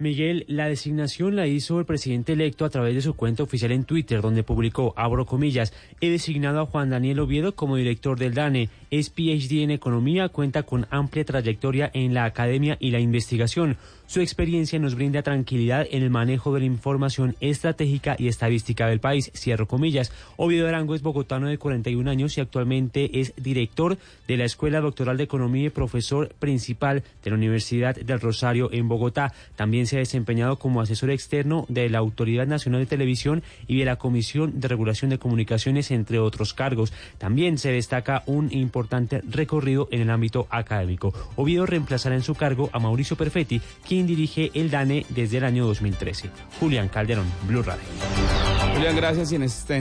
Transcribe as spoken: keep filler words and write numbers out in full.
Miguel, la designación la hizo el presidente electo a través de su cuenta oficial en Twitter, donde publicó, abro comillas, he designado a Juan Daniel Oviedo como director del DANE. Es P H D en economía, cuenta con amplia trayectoria en la academia y la investigación. Su experiencia nos brinda tranquilidad en el manejo de la información estratégica y estadística del país, cierro comillas. Oviedo Arango es bogotano de cuarenta y un años y actualmente es director de la Escuela Doctoral de Economía y profesor principal de la Universidad del Rosario en Bogotá. También se ha desempeñado como asesor externo de la Autoridad Nacional de Televisión y de la Comisión de Regulación de Comunicaciones, entre otros cargos. También se destaca un importante recorrido en el ámbito académico. Oviedo reemplazará en su cargo a Mauricio Perfetti, quien dirige el DANE desde el año dos mil trece. Julián Calderón, Blue Radio. Julián, gracias. Y en este